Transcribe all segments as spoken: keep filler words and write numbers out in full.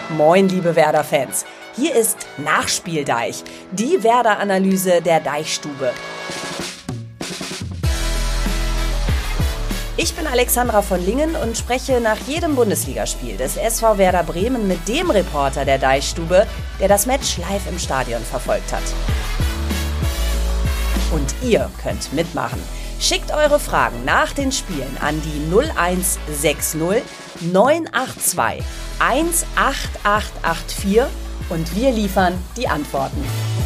Moin, liebe Werder-Fans. Hier ist Nachspieldeich, die Werder-Analyse der Deichstube. Ich bin Alexandra von Lingen und spreche nach jedem Bundesligaspiel des S V Werder Bremen mit dem Reporter der Deichstube, der das Match live im Stadion verfolgt hat. Und ihr könnt mitmachen. Schickt eure Fragen nach den Spielen an die null eins sechs null neun acht zwei eins acht acht acht vier und wir liefern die Antworten.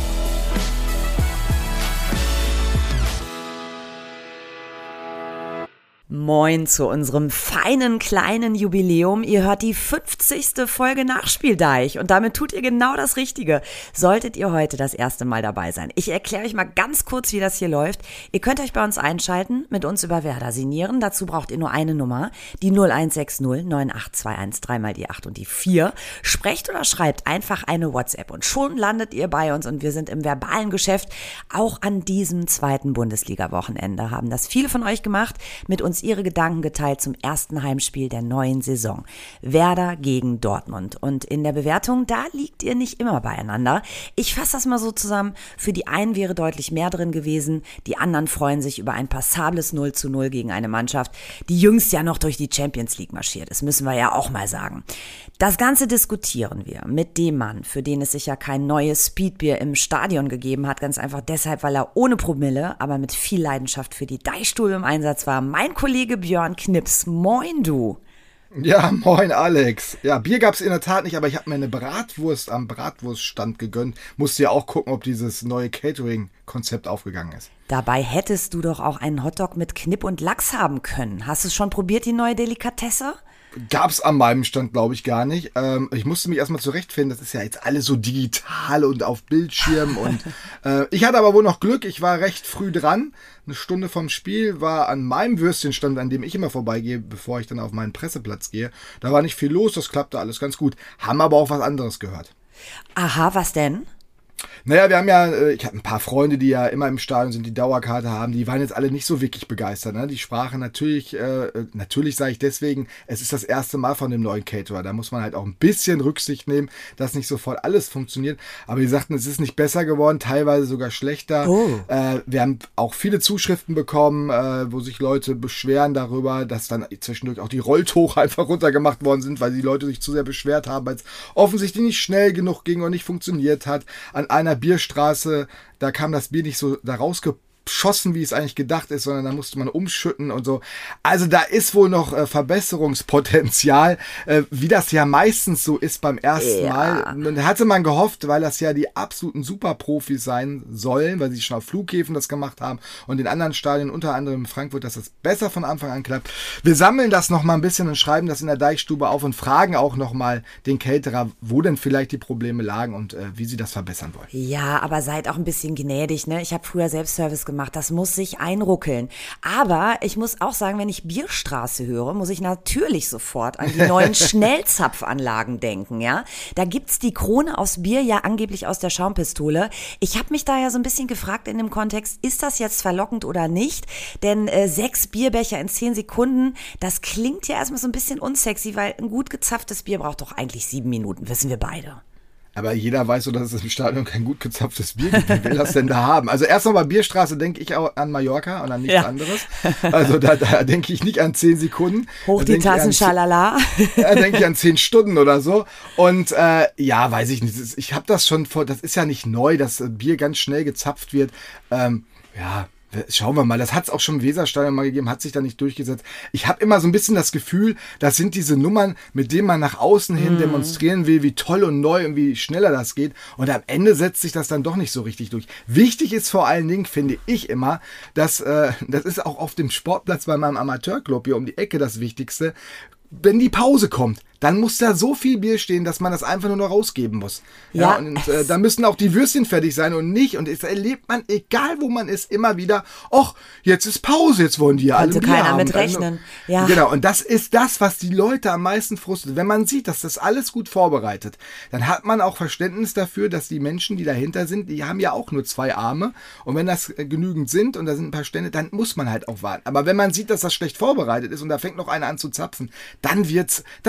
Moin zu unserem feinen kleinen Jubiläum. Ihr hört die fünfzigste Folge Nachspieldeich und damit tut ihr genau das Richtige. Solltet ihr heute das erste Mal dabei sein. Ich erkläre euch mal ganz kurz, wie das hier läuft. Ihr könnt euch bei uns einschalten, mit uns über Werder sinnieren. Dazu braucht ihr nur eine Nummer, die null eins sechs null neun acht zwei eins, dreimal die acht und die vier. Sprecht oder schreibt einfach eine WhatsApp und schon landet ihr bei uns und wir sind im verbalen Geschäft. Auch an diesem zweiten Bundesliga-Wochenende haben das viele von euch gemacht, mit uns ihre Gedanken geteilt zum ersten Heimspiel der neuen Saison. Werder gegen Dortmund. Und in der Bewertung, da liegt ihr nicht immer beieinander. Ich fasse das mal so zusammen. Für die einen wäre deutlich mehr drin gewesen. Die anderen freuen sich über ein passables null zu null gegen eine Mannschaft, die jüngst ja noch durch die Champions League marschiert ist. Müssen wir ja auch mal sagen. Das Ganze diskutieren wir mit dem Mann, für den es sicher kein neues Speedbier im Stadion gegeben hat. Ganz einfach deshalb, weil er ohne Promille, aber mit viel Leidenschaft für die Deichstube im Einsatz war. Mein Kollege Björn Knips. Moin, du. Ja, moin, Alex. Ja, Bier gab's in der Tat nicht, aber ich habe mir eine Bratwurst am Bratwurststand gegönnt. Musste ja auch gucken, ob dieses neue Catering-Konzept aufgegangen ist. Dabei hättest du doch auch einen Hotdog mit Knipp und Lachs haben können. Hast du schon probiert, die neue Delikatesse? Gab's an meinem Stand, glaube ich, gar nicht. Ähm, ich musste mich erstmal zurechtfinden. Das ist ja jetzt alles so digital und auf Bildschirm. und äh, Ich hatte aber wohl noch Glück. Ich war recht früh dran. Eine Stunde vom Spiel war an meinem Würstchenstand, an dem ich immer vorbeigehe, bevor ich dann auf meinen Presseplatz gehe. Da war nicht viel los. Das klappte alles ganz gut. Haben aber auch was anderes gehört. Aha, was denn? Naja, wir haben ja, ich habe ein paar Freunde, die ja immer im Stadion sind, die Dauerkarte haben, die waren jetzt alle nicht so wirklich begeistert. Ne? Die sprachen natürlich, äh, natürlich sage ich deswegen, es ist das erste Mal von dem neuen Caterer. Da muss man halt auch ein bisschen Rücksicht nehmen, dass nicht sofort alles funktioniert. Aber die sagten, es ist nicht besser geworden, teilweise sogar schlechter. Oh. Äh, wir haben auch viele Zuschriften bekommen, äh, wo sich Leute beschweren darüber, dass dann zwischendurch auch die Rolltore einfach runtergemacht worden sind, weil die Leute sich zu sehr beschwert haben, weil es offensichtlich nicht schnell genug ging und nicht funktioniert hat. An einer Bierstraße, da kam das Bier nicht so da rausgeschossen, wie es eigentlich gedacht ist, sondern da musste man umschütten und so. Also da ist wohl noch äh, Verbesserungspotenzial, äh, wie das ja meistens so ist beim ersten ja. Mal. Und da hatte man gehofft, weil das ja die absoluten Superprofis sein sollen, weil sie schon auf Flughäfen das gemacht haben und in anderen Stadien, unter anderem in Frankfurt, dass das besser von Anfang an klappt. Wir sammeln das noch mal ein bisschen und schreiben das in der Deichstube auf und fragen auch noch mal den Caterer, wo denn vielleicht die Probleme lagen und äh, wie sie das verbessern wollen. Ja, aber seid auch ein bisschen gnädig, ne? Ich habe früher Selbstservice gemacht. gemacht. Das muss sich einruckeln. Aber ich muss auch sagen, wenn ich Bierstraße höre, muss ich natürlich sofort an die neuen Schnellzapfanlagen denken, ja. Da gibt's die Krone aus Bier ja angeblich aus der Schaumpistole. Ich habe mich da ja so ein bisschen gefragt in dem Kontext, ist das jetzt verlockend oder nicht? Denn äh, sechs Bierbecher in zehn Sekunden, das klingt ja erstmal so ein bisschen unsexy, weil ein gut gezapftes Bier braucht doch eigentlich sieben Minuten, wissen wir beide. Aber jeder weiß so, dass es im Stadion kein gut gezapftes Bier gibt. Wer will das denn da haben? Also erstmal bei Bierstraße denke ich auch an Mallorca und an nichts ja. anderes. Also da, da denke ich nicht an zehn Sekunden. Hoch die Tassen, schalala. Da denke ich an zehn Stunden oder so. Und äh, ja, weiß ich nicht. Ich habe das schon vor, das ist ja nicht neu, dass Bier ganz schnell gezapft wird. Ähm, ja, schauen wir mal, das hat es auch schon im Weserstadion mal gegeben, hat sich da nicht durchgesetzt. Ich habe immer so ein bisschen das Gefühl, das sind diese Nummern, mit denen man nach außen hin mm. demonstrieren will, wie toll und neu und wie schneller das geht. Und am Ende setzt sich das dann doch nicht so richtig durch. Wichtig ist vor allen Dingen, finde ich immer, dass, äh, das ist auch auf dem Sportplatz bei meinem Amateurclub hier um die Ecke das Wichtigste, wenn die Pause kommt, dann muss da so viel Bier stehen, dass man das einfach nur noch rausgeben muss. Ja, ja und äh, da müssen auch die Würstchen fertig sein und nicht. Und das erlebt man, egal wo man ist, immer wieder, ach, jetzt ist Pause, jetzt wollen die ja alle Bier keiner haben. mit rechnen. Ja. Genau, und das ist das, was die Leute am meisten frustet. Wenn man sieht, dass das alles gut vorbereitet, dann hat man auch Verständnis dafür, dass die Menschen, die dahinter sind, die haben ja auch nur zwei Arme. Und wenn das genügend sind und da sind ein paar Stände, dann muss man halt auch warten. Aber wenn man sieht, dass das schlecht vorbereitet ist und da fängt noch einer an zu zapfen, dann wird's, dann wird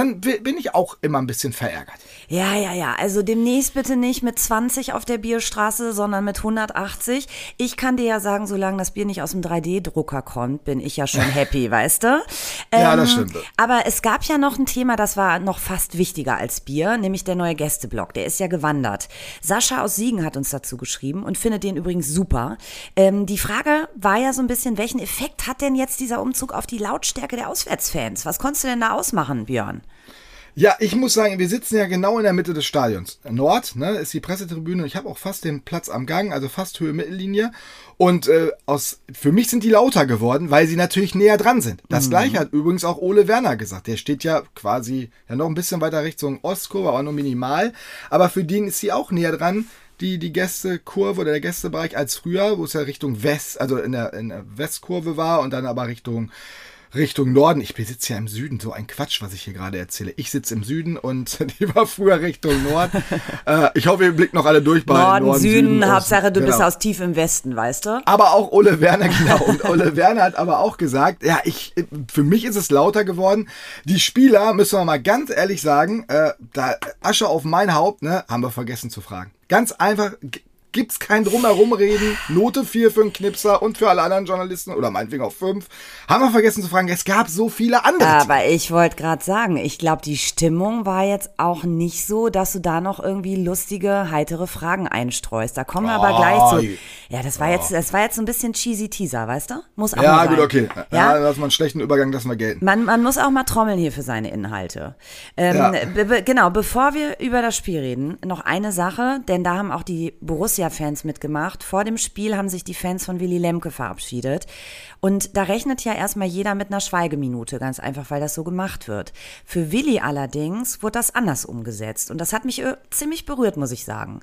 bin ich auch immer ein bisschen verärgert. Ja, ja, ja. Also demnächst bitte nicht mit zwanzig auf der Bierstraße, sondern mit hundertachtzig. Ich kann dir ja sagen, solange das Bier nicht aus dem drei D Drucker kommt, bin ich ja schon happy, weißt du? Ähm, Ja, das stimmt. Aber es gab ja noch ein Thema, das war noch fast wichtiger als Bier, nämlich der neue Gästeblock. Der ist ja gewandert. Sascha aus Siegen hat uns dazu geschrieben und findet den übrigens super. Ähm, die Frage war ja so ein bisschen, welchen Effekt hat denn jetzt dieser Umzug auf die Lautstärke der Auswärtsfans? Was konntest du denn da ausmachen, Björn? Ja, ich muss sagen, wir sitzen ja genau in der Mitte des Stadions. Nord, ne, ist die Pressetribüne. Ich habe auch fast den Platz am Gang, also fast Höhe Mittellinie. Und äh, aus, für mich sind die lauter geworden, weil sie natürlich näher dran sind. Das mhm. Gleiche hat übrigens auch Ole Werner gesagt. Der steht ja quasi ja noch ein bisschen weiter Richtung Ostkurve, aber nur minimal. Aber für den ist sie auch näher dran, die, die Gästekurve oder der Gästebereich als früher, wo es ja Richtung West, also in der, in der Westkurve war und dann aber Richtung Richtung Norden. Ich sitze ja im Süden, so ein Quatsch, was ich hier gerade erzähle. Ich sitze im Süden und die war früher Richtung Nord. äh, ich hoffe, ihr blickt noch alle durch bei Norden, Norden, Süden, Süden, Hauptsache du genau. bist aus tief im Westen, weißt du? Aber auch Ole Werner, genau. Und Ole Werner hat aber auch gesagt, ja, ich, für mich ist es lauter geworden. Die Spieler, müssen wir mal ganz ehrlich sagen, äh, da Asche auf mein Haupt, ne, haben wir vergessen zu fragen. Ganz einfach, gibt's kein Drumherumreden, Note vier für einen Knipser und für alle anderen Journalisten oder meinetwegen auch fünf. Haben wir vergessen zu fragen, es gab so viele andere. Aber ich wollte gerade sagen, ich glaube, die Stimmung war jetzt auch nicht so, dass du da noch irgendwie lustige, heitere Fragen einstreust. Da kommen wir oh, aber gleich zu. Ja, das war jetzt, das war jetzt so ein bisschen cheesy Teaser, weißt du? Muss auch ja, mal sein. gut, okay. Ja, ja, lass mal einen schlechten Übergang, lassen wir gelten. Man, man muss auch mal trommeln hier für seine Inhalte. Ähm, Ja. be, be, genau, bevor wir über das Spiel reden, noch eine Sache, denn da haben auch die Borussia-Fans mitgemacht. Vor dem Spiel haben sich die Fans von Willy Lemke verabschiedet. Und da rechnet ja erstmal jeder mit einer Schweigeminute, ganz einfach, weil das so gemacht wird. Für Willy allerdings wurde das anders umgesetzt. Und das hat mich äh, ziemlich berührt, muss ich sagen.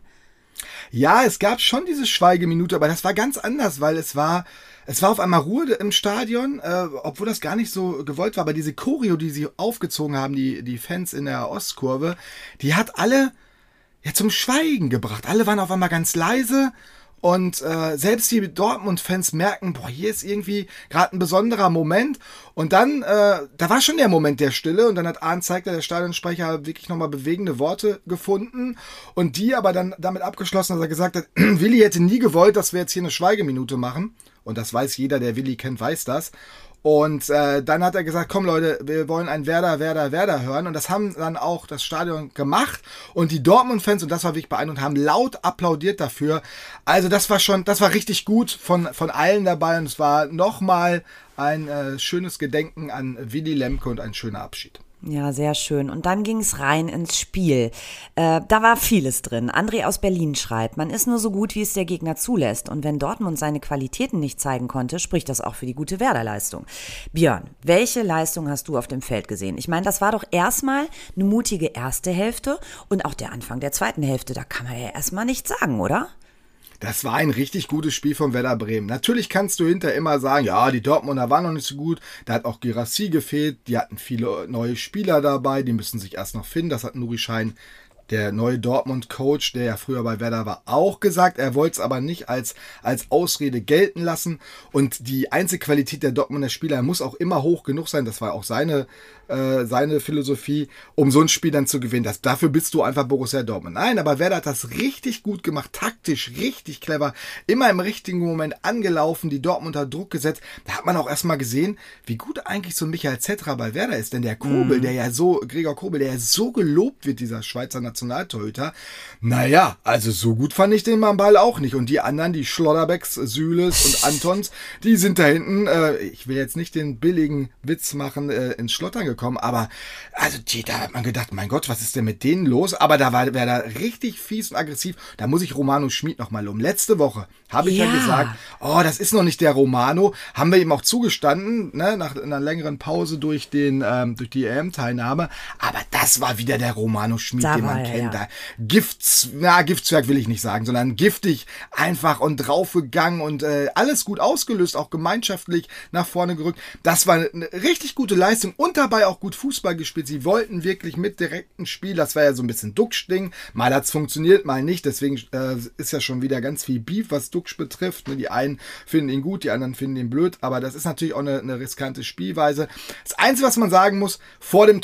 Ja, es gab schon diese Schweigeminute, aber das war ganz anders, weil es war, es war auf einmal Ruhe im Stadion, äh, obwohl das gar nicht so gewollt war. Aber diese Choreo, die sie aufgezogen haben, die, die Fans in der Ostkurve, die hat alle ja zum Schweigen gebracht. Alle waren auf einmal ganz leise. Und äh, selbst die Dortmund-Fans merken, boah, hier ist irgendwie gerade ein besonderer Moment. Und dann, äh, da war schon der Moment der Stille. Und dann hat Arndt Zeigler, der Stadionsprecher, wirklich nochmal bewegende Worte gefunden. Und die aber dann damit abgeschlossen, dass er gesagt hat, Willi hätte nie gewollt, dass wir jetzt hier eine Schweigeminute machen. Und das weiß jeder, der Willi kennt, weiß das. Und äh, dann hat er gesagt, komm Leute, wir wollen ein Werder, Werder, Werder hören. Und das haben dann auch das Stadion gemacht. Und die Dortmund-Fans, und das war wirklich beeindruckend, haben laut applaudiert dafür. Also das war schon, das war richtig gut von, von allen dabei. Und es war nochmal ein äh, schönes Gedenken an Willy Lemke und ein schöner Abschied. Ja, sehr schön. Und dann ging es rein ins Spiel. Äh, da war vieles drin. André aus Berlin schreibt, man ist nur so gut, wie es der Gegner zulässt. Und wenn Dortmund seine Qualitäten nicht zeigen konnte, spricht das auch für die gute Werder-Leistung. Björn, welche Leistung hast du auf dem Feld gesehen? Ich meine, das war doch erstmal eine mutige erste Hälfte und auch der Anfang der zweiten Hälfte. Da kann man ja erstmal nichts sagen, oder? Das war ein richtig gutes Spiel von Werder Bremen. Natürlich kannst du hinterher immer sagen, ja, die Dortmunder waren noch nicht so gut. Da hat auch Guirassy gefehlt. Die hatten viele neue Spieler dabei. Die müssen sich erst noch finden. Das hat Nuri Schein, der neue Dortmund-Coach, der ja früher bei Werder war, auch gesagt. Er wollte es aber nicht als, als Ausrede gelten lassen. Und die Einzelqualität der Dortmunder Spieler muss auch immer hoch genug sein. Das war auch seine, äh, seine Philosophie, um so ein Spiel dann zu gewinnen. Das, dafür bist du einfach Borussia Dortmund. Nein, aber Werder hat das richtig gut gemacht. Taktisch, richtig clever. Immer im richtigen Moment angelaufen. Die Dortmund unter Druck gesetzt. Da hat man auch erstmal gesehen, wie gut eigentlich so ein Michael Zetra bei Werder ist. Denn der Kobel, mm. der ja so, Gregor Kobel, der ja so gelobt wird, dieser Schweizer Nationalspieler, Nationaltorhüter. Naja, also so gut fand ich den am Ball auch nicht. Und die anderen, die Schlotterbecks, Süles und Antons, die sind da hinten, äh, ich will jetzt nicht den billigen Witz machen, äh, ins Schlottern gekommen, aber also die, da hat man gedacht, mein Gott, was ist denn mit denen los? Aber da war wer da richtig fies und aggressiv. Da muss ich Romano Schmid nochmal um. Letzte Woche habe ich ja. ja gesagt, oh, das ist noch nicht der Romano. Haben wir ihm auch zugestanden, ne, nach einer längeren Pause durch den ähm, durch die E M-Teilnahme. Aber das war wieder der Romano Schmid, den man kennt. Ja. Da Gifts, na, Giftzwerg will ich nicht sagen, sondern giftig, einfach und draufgegangen und äh, alles gut ausgelöst, auch gemeinschaftlich nach vorne gerückt. Das war eine richtig gute Leistung und dabei auch gut Fußball gespielt. Sie wollten wirklich mit direktem Spiel, das war ja so ein bisschen Duxch-Ding. Mal hat's funktioniert, mal nicht. Deswegen äh, ist ja schon wieder ganz viel Beef, was Duxch betrifft. Die einen finden ihn gut, die anderen finden ihn blöd. Aber das ist natürlich auch eine, eine riskante Spielweise. Das Einzige, was man sagen muss, vor dem Tor.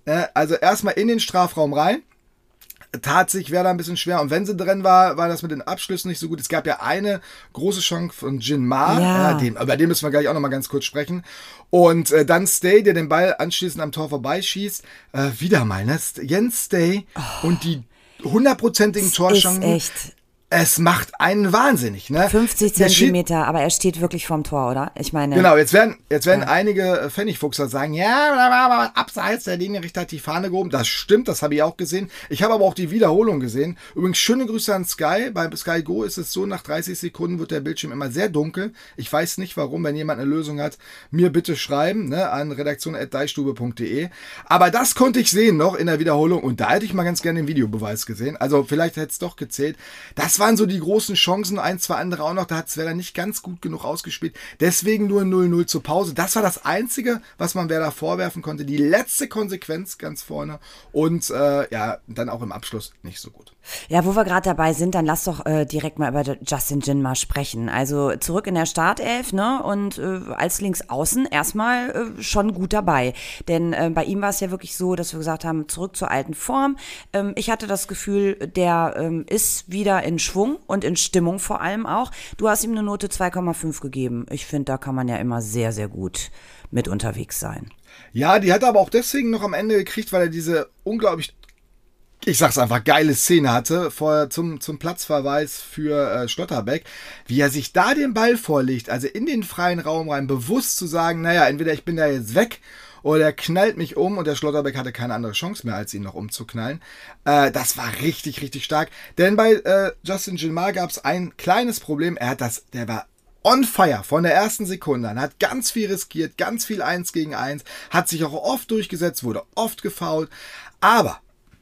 Äh, also erstmal in den Strafraum rein. Tat sich Werder ein bisschen schwer. Und wenn sie drin war, war das mit den Abschlüssen nicht so gut. Es gab ja eine große Chance von Jin Ma. Ja. Ja, dem, über den müssen wir gleich auch noch mal ganz kurz sprechen. Und äh, dann Stay, der den Ball anschließend am Tor vorbeischießt. Äh, wieder mal, ne? Jens Stay oh. und die hundertprozentigen Torchancen. Echt. Es macht einen wahnsinnig, ne? fünfzig Zentimeter, aber er steht wirklich vorm Tor, oder? Ich meine. Genau, jetzt werden, jetzt werden ja. einige Pfennigfuchser sagen, ja, aber abseits der Linienrichter hat die Fahne gehoben. Das stimmt, das habe ich auch gesehen. Ich habe aber auch die Wiederholung gesehen. Übrigens, schöne Grüße an Sky. Bei Sky Go ist es so, nach dreißig Sekunden wird der Bildschirm immer sehr dunkel. Ich weiß nicht warum, wenn jemand eine Lösung hat, mir bitte schreiben, ne, an redaktion at deichstube punkt de. Aber das konnte ich sehen noch in der Wiederholung und da hätte ich mal ganz gerne den Videobeweis gesehen. Also vielleicht hätte es doch gezählt. Das waren so die großen Chancen, ein, zwei andere auch noch, da hat es Werder nicht ganz gut genug ausgespielt. Deswegen nur null null zur Pause. Das war das Einzige, was man Werder vorwerfen konnte. Die letzte Konsequenz ganz vorne und äh, ja, dann auch im Abschluss nicht so gut. Ja, wo wir gerade dabei sind, dann lass doch äh, direkt mal über Justin Jinma sprechen. Also zurück in der Startelf, ne? Und äh, als Linksaußen erstmal äh, schon gut dabei. Denn äh, bei ihm war es ja wirklich so, dass wir gesagt haben, zurück zur alten Form. Ähm, ich hatte das Gefühl, der ähm, ist wieder in Schwung und in Stimmung vor allem auch. Du hast ihm eine Note zwei Komma fünf gegeben. Ich finde, da kann man ja immer sehr, sehr gut mit unterwegs sein. Ja, die hat er aber auch deswegen noch am Ende gekriegt, weil er diese unglaublich, ich sag's einfach, geile Szene hatte vor, zum, zum Platzverweis für äh, Schlotterbeck, wie er sich da den Ball vorlegt, also in den freien Raum rein, bewusst zu sagen, naja, entweder ich bin da jetzt weg oder er knallt mich um und der Schlotterbeck hatte keine andere Chance mehr, als ihn noch umzuknallen. Äh, das war richtig, richtig stark. Denn bei äh, Justin Jinma gab es ein kleines Problem. Er hat das, der war on fire von der ersten Sekunde an, hat ganz viel riskiert, ganz viel eins gegen eins, hat sich auch oft durchgesetzt, wurde oft gefoult. Aber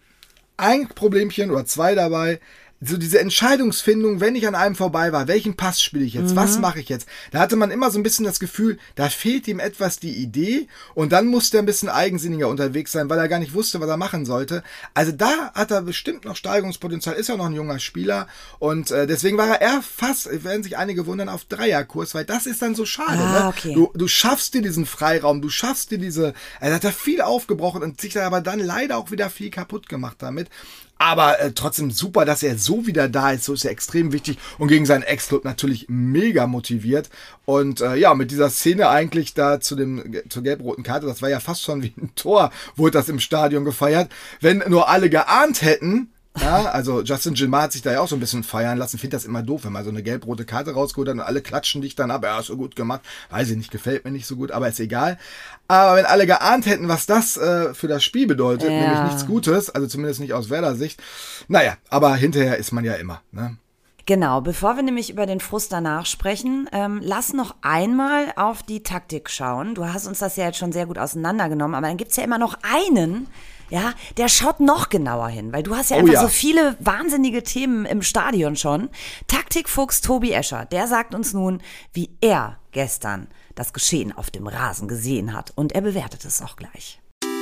ein Problemchen oder zwei dabei, so diese Entscheidungsfindung, wenn ich an einem vorbei war, welchen Pass spiele ich jetzt, mhm. was mache ich jetzt? Da hatte man immer so ein bisschen das Gefühl, da fehlt ihm etwas die Idee und dann musste er ein bisschen eigensinniger unterwegs sein, weil er gar nicht wusste, was er machen sollte. Also da hat er bestimmt noch Steigerungspotenzial, ist ja noch ein junger Spieler und äh, deswegen war er eher fast, werden sich einige wundern, auf Dreierkurs, weil das ist dann so schade. Ah, ne? okay. du, du schaffst dir diesen Freiraum, du schaffst dir diese, er hat da viel aufgebrochen und sich da aber dann leider auch wieder viel kaputt gemacht damit. Aber äh, trotzdem super, dass er so wieder da ist. So ist er extrem wichtig und gegen seinen Ex-Club natürlich mega motiviert. Und äh, ja, mit dieser Szene eigentlich da zu dem zur gelb-roten Karte, das war ja fast schon wie ein Tor, wurde das im Stadion gefeiert. Wenn nur alle geahnt hätten, ja, also Justin Jinma hat sich da ja auch so ein bisschen feiern lassen. Finde das immer doof, wenn man so eine gelb-rote Karte rausgeholt hat und alle klatschen dich dann ab. Ja, ist so gut gemacht. Weiß ich nicht, gefällt mir nicht so gut, aber ist egal. Aber wenn alle geahnt hätten, was das äh, für das Spiel bedeutet, ja. nämlich nichts Gutes, also zumindest nicht aus Werder-Sicht. Naja, aber hinterher ist man ja immer, ne? Genau, bevor wir nämlich über den Frust danach sprechen, ähm, lass noch einmal auf die Taktik schauen. Du hast uns das ja jetzt schon sehr gut auseinandergenommen, aber dann gibt's ja immer noch einen, ja, der schaut noch genauer hin, weil du hast ja Oh einfach ja. so viele wahnsinnige Themen im Stadion schon. Taktikfuchs Tobi Escher, der sagt uns nun, wie er gestern das Geschehen auf dem Rasen gesehen hat und er bewertet es auch gleich.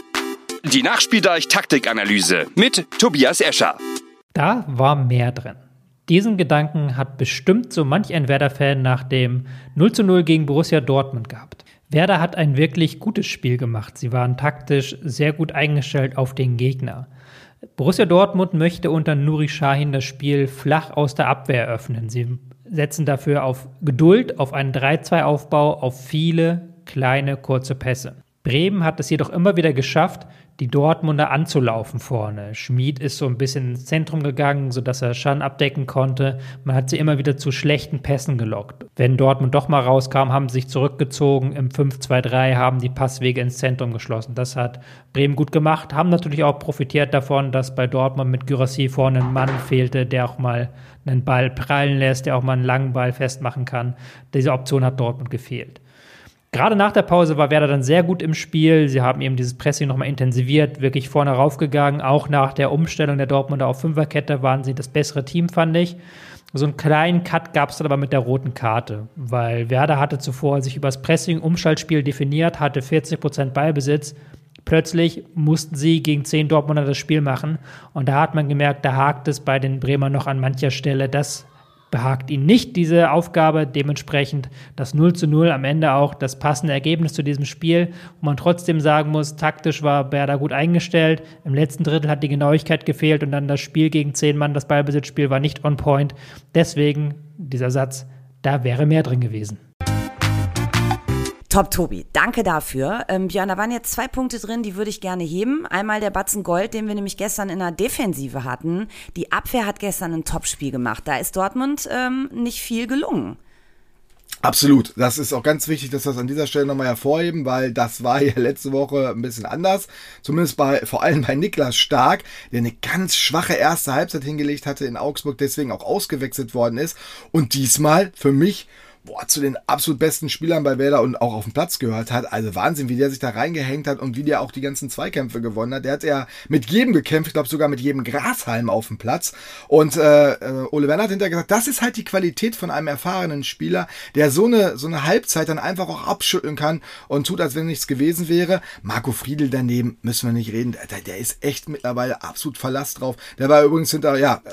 Die Nachspieldeich-Taktikanalyse mit Tobias Escher. Da war mehr drin. Diesen Gedanken hat bestimmt so manch ein Werder-Fan nach dem null zu null gegen Borussia Dortmund gehabt. Werder hat ein wirklich gutes Spiel gemacht. Sie waren taktisch sehr gut eingestellt auf den Gegner. Borussia Dortmund möchte unter Nuri Sahin das Spiel flach aus der Abwehr öffnen. Sie setzen dafür auf Geduld, auf einen drei zwei Aufbau, auf viele kleine, kurze Pässe. Bremen hat es jedoch immer wieder geschafft, die Dortmunder anzulaufen vorne. Schmid ist so ein bisschen ins Zentrum gegangen, sodass er Schan abdecken konnte. Man hat sie immer wieder zu schlechten Pässen gelockt. Wenn Dortmund doch mal rauskam, haben sie sich zurückgezogen. Im fünf zwei drei haben die Passwege ins Zentrum geschlossen. Das hat Bremen gut gemacht. Haben natürlich auch profitiert davon, dass bei Dortmund mit Guirassy vorne ein Mann fehlte, der auch mal einen Ball prallen lässt, der auch mal einen langen Ball festmachen kann. Diese Option hat Dortmund gefehlt. Gerade nach der Pause war Werder dann sehr gut im Spiel. Sie haben eben dieses Pressing nochmal intensiviert, wirklich vorne raufgegangen. Auch nach der Umstellung der Dortmunder auf Fünferkette waren sie das bessere Team, fand ich. So einen kleinen Cut gab es dann aber mit der roten Karte, weil Werder hatte zuvor sich über das Pressing-Umschaltspiel definiert, hatte vierzig Prozent Ballbesitz. Plötzlich mussten sie gegen zehn Dortmunder das Spiel machen. Und da hat man gemerkt, da hakt es bei den Bremern noch an mancher Stelle. Das behagt ihnen nicht diese Aufgabe, dementsprechend das null zu null am Ende auch das passende Ergebnis zu diesem Spiel, wo man trotzdem sagen muss, taktisch war Werder gut eingestellt, im letzten Drittel hat die Genauigkeit gefehlt und dann das Spiel gegen zehn Mann, das Ballbesitzspiel war nicht on point, deswegen dieser Satz, da wäre mehr drin gewesen. Top, Tobi. Danke dafür. Ähm, Björn, da waren jetzt zwei Punkte drin, die würde ich gerne heben. Einmal der Batzen Gold, den wir nämlich gestern in der Defensive hatten. Die Abwehr hat gestern ein Topspiel gemacht. Da ist Dortmund ähm, nicht viel gelungen. Absolut. Das ist auch ganz wichtig, dass wir das an dieser Stelle nochmal hervorheben, weil das war ja letzte Woche ein bisschen anders. Zumindest bei, vor allem bei Niklas Stark, der eine ganz schwache erste Halbzeit hingelegt hatte in Augsburg, deswegen auch ausgewechselt worden ist. Und diesmal für mich boah, zu den absolut besten Spielern bei Werder und auch auf dem Platz gehört hat. Also Wahnsinn, wie der sich da reingehängt hat und wie der auch die ganzen Zweikämpfe gewonnen hat. Der hat ja mit jedem gekämpft, ich glaube sogar mit jedem Grashalm auf dem Platz. Und äh, Ole Werner hat hinterher gesagt, das ist halt die Qualität von einem erfahrenen Spieler, der so eine, so eine Halbzeit dann einfach auch abschütteln kann und tut, als wenn nichts gewesen wäre. Marco Friedl daneben, müssen wir nicht reden, der, der ist echt mittlerweile absolut Verlass drauf. Der war übrigens hinter, ja,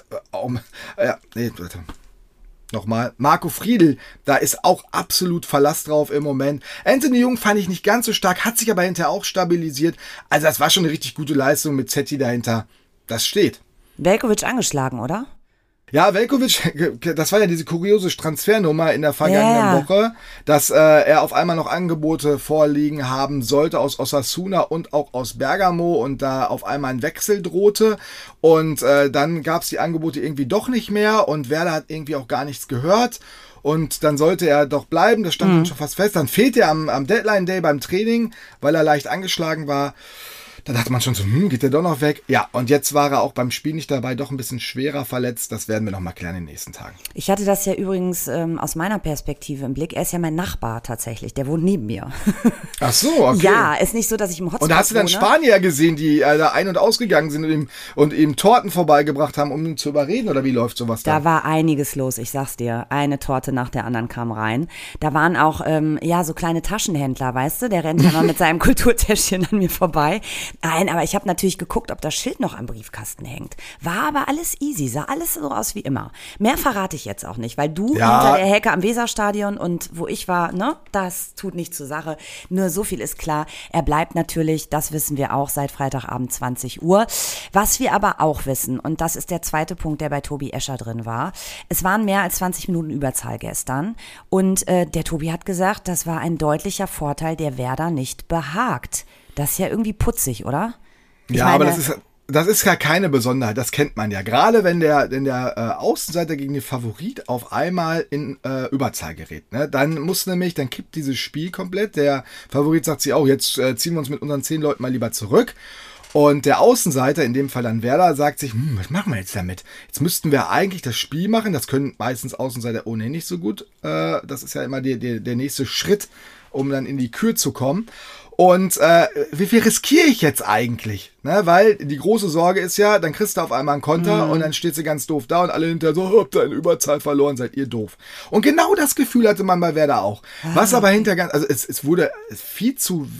äh, ja, nee, warte. Nochmal, Marco Friedl, da ist auch absolut Verlass drauf im Moment. Anthony Jung fand ich nicht ganz so stark, hat sich aber hinterher auch stabilisiert. Also das war schon eine richtig gute Leistung mit Zetti dahinter. Das steht. Veljković angeschlagen, oder? Ja, Veljković, das war ja diese kuriose Transfernummer in der vergangenen ja. Woche, dass äh, er auf einmal noch Angebote vorliegen haben sollte aus Osasuna und auch aus Bergamo und da auf einmal ein Wechsel drohte und äh, dann gab es die Angebote irgendwie doch nicht mehr und Werder hat irgendwie auch gar nichts gehört und dann sollte er doch bleiben, das stand mhm. schon fast fest, dann fehlt er am, am Deadline Day beim Training, weil er leicht angeschlagen war. Da dachte man schon so, hm, geht der doch noch weg? Ja, und jetzt war er auch beim Spiel nicht dabei, doch ein bisschen schwerer verletzt. Das werden wir noch mal klären in den nächsten Tagen. Ich hatte das ja übrigens ähm, aus meiner Perspektive im Blick. Er ist ja mein Nachbar tatsächlich, der wohnt neben mir. Ach so, okay. Ja, ist nicht so, dass ich im Hotspot wohne. Und da hast du dann wohne. Spanier gesehen, die äh, da ein- und ausgegangen sind und ihm, und ihm Torten vorbeigebracht haben, um ihn zu überreden? Oder wie läuft sowas da? Da war einiges los, ich sag's dir. Eine Torte nach der anderen kam rein. Da waren auch, ähm, ja, so kleine Taschenhändler, weißt du? Der rennt ja mal mit seinem Kulturtäschchen an mir vorbei. Nein, aber ich habe natürlich geguckt, ob das Schild noch am Briefkasten hängt. War aber alles easy, sah alles so aus wie immer. Mehr verrate ich jetzt auch nicht, weil du Ja. hinter der Hecke am Weserstadion und wo ich war, ne, das tut nichts zur Sache. Nur so viel ist klar, er bleibt natürlich, das wissen wir auch, seit Freitagabend zwanzig Uhr. Was wir aber auch wissen, und das ist der zweite Punkt, der bei Tobi Escher drin war, es waren mehr als zwanzig Minuten Überzahl gestern und äh, der Tobi hat gesagt, das war ein deutlicher Vorteil, der Werder nicht behagt. Das ist ja irgendwie putzig, oder? Ich ja, meine, aber das ist, das ist ja keine Besonderheit, das kennt man ja. Gerade wenn der, wenn der äh, Außenseiter gegen den Favorit auf einmal in äh, Überzahl gerät. Ne? Dann muss nämlich, dann kippt dieses Spiel komplett. Der Favorit sagt sich auch, jetzt äh, ziehen wir uns mit unseren zehn Leuten mal lieber zurück. Und der Außenseiter, in dem Fall dann Werder, sagt sich, hm, was machen wir jetzt damit? Jetzt müssten wir eigentlich das Spiel machen. Das können meistens Außenseiter ohnehin nicht so gut. Äh, das ist ja immer die, die, der nächste Schritt, um dann in die Kür zu kommen. Und äh, wie viel riskiere ich jetzt eigentlich? Ne, weil die große Sorge ist ja, dann kriegst du auf einmal einen Konter mhm. und dann steht sie ganz doof da und alle hinterher so, habt ihr eine Überzahl verloren, seid ihr doof. Und genau das Gefühl hatte man bei Werder auch. Ah. Was aber hinter ganz, also es, es wurde viel zu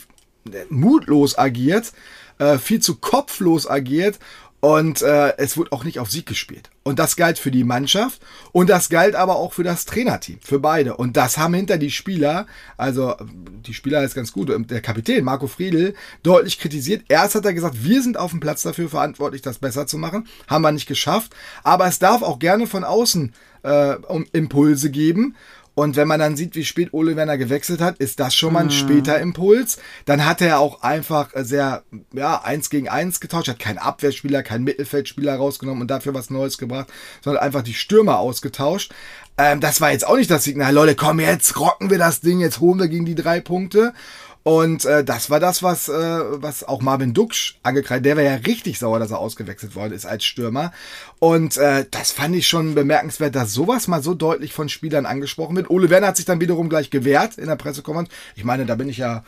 mutlos agiert, äh, viel zu kopflos agiert und äh, es wurde auch nicht auf Sieg gespielt. Und das galt für die Mannschaft und das galt aber auch für das Trainerteam, für beide. Und das haben hinter die Spieler, also die Spieler ist ganz gut, der Kapitän Marco Friedl deutlich kritisiert. Erst hat er gesagt, wir sind auf dem Platz dafür verantwortlich, das besser zu machen. Haben wir nicht geschafft. Aber es darf auch gerne von außen äh, um Impulse geben. Und wenn man dann sieht, wie spät Ole Werner gewechselt hat, ist das schon mal ein später Impuls. Dann hat er auch einfach sehr, ja, eins gegen eins getauscht, hat keinen Abwehrspieler, keinen Mittelfeldspieler rausgenommen und dafür was Neues gebracht, sondern einfach die Stürmer ausgetauscht. Ähm, das war jetzt auch nicht das Signal, Leute, komm, jetzt rocken wir das Ding, jetzt holen wir gegen die drei Punkte. Und äh, das war das, was, äh, was auch Marvin Duksch angekreidet, der war ja richtig sauer, dass er ausgewechselt worden ist als Stürmer. Und äh, das fand ich schon bemerkenswert, dass sowas mal so deutlich von Spielern angesprochen wird. Ole Werner hat sich dann wiederum gleich gewehrt in der Pressekonferenz. Ich meine, da bin ich ja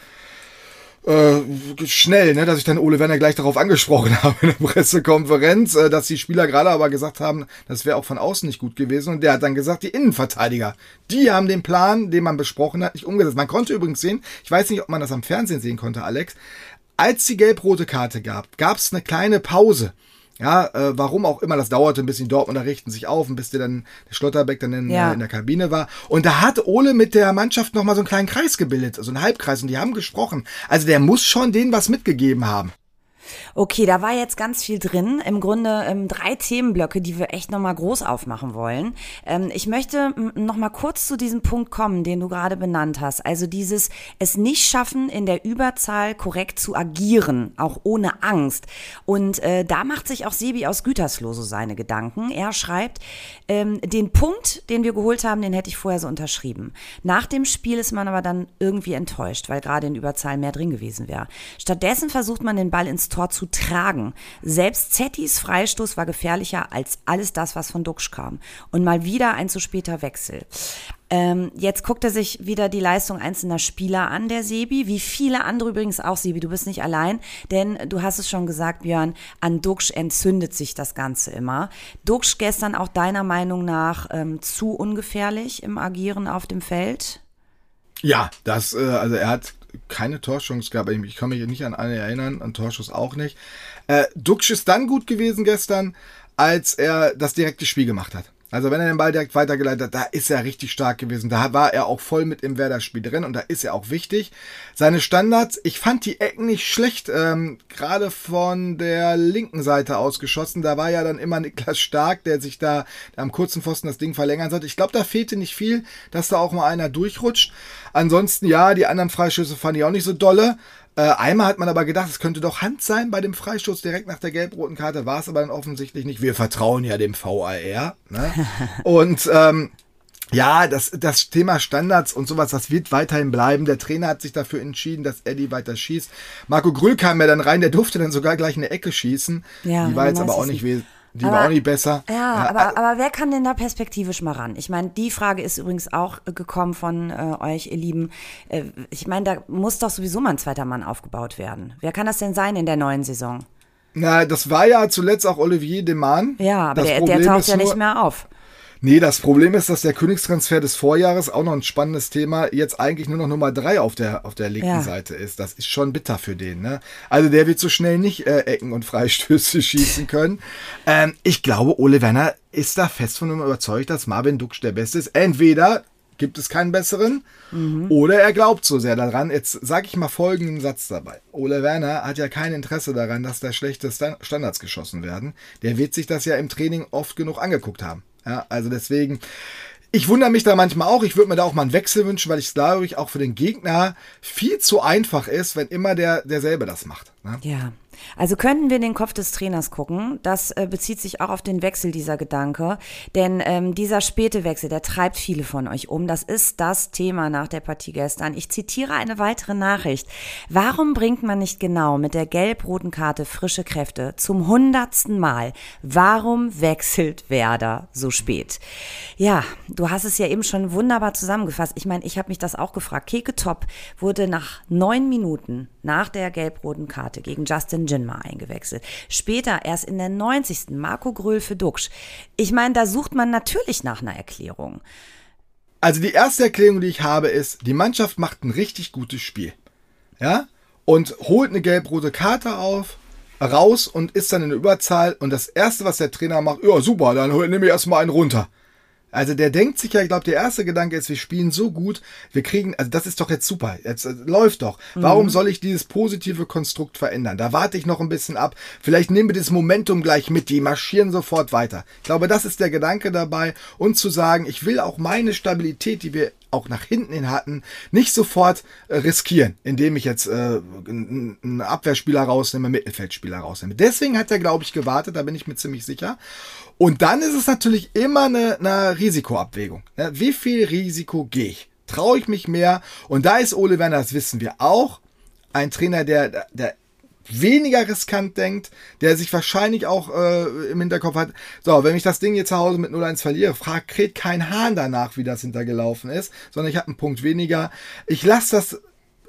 äh, schnell, ne, dass ich dann Ole Werner gleich darauf angesprochen habe in der Pressekonferenz, äh, dass die Spieler gerade aber gesagt haben, das wäre auch von außen nicht gut gewesen. Und der hat dann gesagt, die Innenverteidiger, die haben den Plan, den man besprochen hat, nicht umgesetzt. Man konnte übrigens sehen, ich weiß nicht, ob man das am Fernsehen sehen konnte, Alex, als die gelb-rote Karte gab, gab es eine kleine Pause. Ja, äh, warum auch immer, das dauerte ein bisschen, die Dortmunder richten sich auf, bis der dann, der Schlotterbeck dann in, Ja. äh, in der Kabine war. Und da hat Ole mit der Mannschaft nochmal so einen kleinen Kreis gebildet, so einen Halbkreis, und die haben gesprochen. Also der muss schon denen was mitgegeben haben. Okay, da war jetzt ganz viel drin. Im Grunde ähm, drei Themenblöcke, die wir echt nochmal groß aufmachen wollen. Ähm, ich möchte nochmal kurz zu diesem Punkt kommen, den du gerade benannt hast. Also dieses es nicht schaffen, in der Überzahl korrekt zu agieren, auch ohne Angst. Und äh, da macht sich auch Sebi aus Gütersloh so seine Gedanken. Er schreibt, ähm, den Punkt, den wir geholt haben, den hätte ich vorher so unterschrieben. Nach dem Spiel ist man aber dann irgendwie enttäuscht, weil gerade in Überzahl mehr drin gewesen wäre. Stattdessen versucht man den Ball ins Tor zu tragen. Selbst Zettis Freistoß war gefährlicher als alles das, was von Duxch kam. Und mal wieder ein zu später Wechsel. Ähm, jetzt guckt er sich wieder die Leistung einzelner Spieler an, der Sebi, wie viele andere übrigens auch, Sebi, du bist nicht allein, denn du hast es schon gesagt, Björn, an Duxch entzündet sich das Ganze immer. Duxch gestern auch deiner Meinung nach ähm, zu ungefährlich im Agieren auf dem Feld? Ja, das, äh, also er hat keine Torchance gehabt. Ich kann mich nicht an eine erinnern, an Torschuss auch nicht. Äh, Duxch ist dann gut gewesen gestern, als er das direkte Spiel gemacht hat. Also wenn er den Ball direkt weitergeleitet hat, da ist er richtig stark gewesen. Da war er auch voll mit im Werder-Spiel drin und da ist er auch wichtig. Seine Standards, ich fand die Ecken nicht schlecht, ähm, gerade von der linken Seite ausgeschossen. Da war ja dann immer Niklas Stark, der sich da am kurzen Pfosten das Ding verlängern sollte. Ich glaube, da fehlte nicht viel, dass da auch mal einer durchrutscht. Ansonsten, ja, die anderen Freischüsse fand ich auch nicht so dolle. Äh, einmal hat man aber gedacht, es könnte doch Hand sein bei dem Freistoß direkt nach der gelb-roten Karte, war es aber dann offensichtlich nicht. Wir vertrauen ja dem V A R. Ne? Und ähm, ja, das, das Thema Standards und sowas, das wird weiterhin bleiben. Der Trainer hat sich dafür entschieden, dass Eddie weiter schießt. Marco Grüll kam ja dann rein, der durfte dann sogar gleich eine Ecke schießen. Ja, die war jetzt aber auch nicht wesentlich. Die aber, war auch nicht besser. Ja, ja aber, aber wer kann denn da perspektivisch mal ran? Ich meine, die Frage ist übrigens auch gekommen von äh, euch, ihr Lieben. Äh, ich meine, da muss doch sowieso mal ein zweiter Mann aufgebaut werden. Wer kann das denn sein in der neuen Saison? Na, das war ja zuletzt auch Olivier Deman. Ja, aber der, der taucht ja nicht mehr auf. Nee, das Problem ist, dass der Königstransfer des Vorjahres, auch noch ein spannendes Thema, jetzt eigentlich nur noch Nummer drei auf der, auf der linken ja. Seite ist. Das ist schon bitter für den, ne? Also der wird so schnell nicht äh, Ecken und Freistöße schießen können. Ähm, ich glaube, Ole Werner ist da fest von ihm überzeugt, dass Marvin Duxch der Beste ist. Entweder gibt es keinen besseren mhm. oder er glaubt so sehr daran. Jetzt sage ich mal folgenden Satz dabei. Ole Werner hat ja kein Interesse daran, dass da schlechte Standards geschossen werden. Der wird sich das ja im Training oft genug angeguckt haben. Ja, also deswegen, ich wundere mich da manchmal auch, ich würde mir da auch mal einen Wechsel wünschen, weil ich es glaube ich auch für den Gegner viel zu einfach ist, wenn immer der derselbe das macht. Ne? Ja, also könnten wir in den Kopf des Trainers gucken, das äh, bezieht sich auch auf den Wechsel, dieser Gedanke, denn ähm, dieser späte Wechsel, der treibt viele von euch um, das ist das Thema nach der Partie gestern. Ich zitiere eine weitere Nachricht. Warum bringt man nicht genau mit der gelb-roten Karte frische Kräfte zum hundertsten Mal? Warum wechselt Werder so spät? Ja, du hast es ja eben schon wunderbar zusammengefasst. Ich meine, ich habe mich das auch gefragt. Keke Top wurde nach neun Minuten nach der gelb-roten Karte gegen Justin Jinma eingewechselt. Später, erst in der neunzigsten Marco Grüll für Duxch. Ich meine, da sucht man natürlich nach einer Erklärung. Also die erste Erklärung, die ich habe, ist, die Mannschaft macht ein richtig gutes Spiel. Ja? Und holt eine gelb-rote Karte auf, raus und ist dann in der Überzahl. Und das Erste, was der Trainer macht, ja super, dann nehme ich erstmal einen runter. Also der denkt sich ja, ich glaube, der erste Gedanke ist, wir spielen so gut, wir kriegen, also das ist doch jetzt super, jetzt äh, läuft doch. Mhm. Warum soll ich dieses positive Konstrukt verändern? Da warte ich noch ein bisschen ab. Vielleicht nehmen wir das Momentum gleich mit, die marschieren sofort weiter. Ich glaube, das ist der Gedanke dabei. Und zu sagen, ich will auch meine Stabilität, die wir auch nach hinten hin hatten, nicht sofort äh, riskieren, indem ich jetzt äh, einen Abwehrspieler rausnehme, einen Mittelfeldspieler rausnehme. Deswegen hat er, glaube ich, gewartet, da bin ich mir ziemlich sicher. Und dann ist es natürlich immer eine, eine Risikoabwägung. Ja, wie viel Risiko gehe ich? Traue ich mich mehr? Und da ist Ole Werner, das wissen wir auch, ein Trainer, der, der weniger riskant denkt, der sich wahrscheinlich auch äh, im Hinterkopf hat, so, wenn ich das Ding hier zu Hause mit null eins verliere, fragt kräht kein Hahn danach, wie das hintergelaufen ist, sondern ich habe einen Punkt weniger. Ich lasse das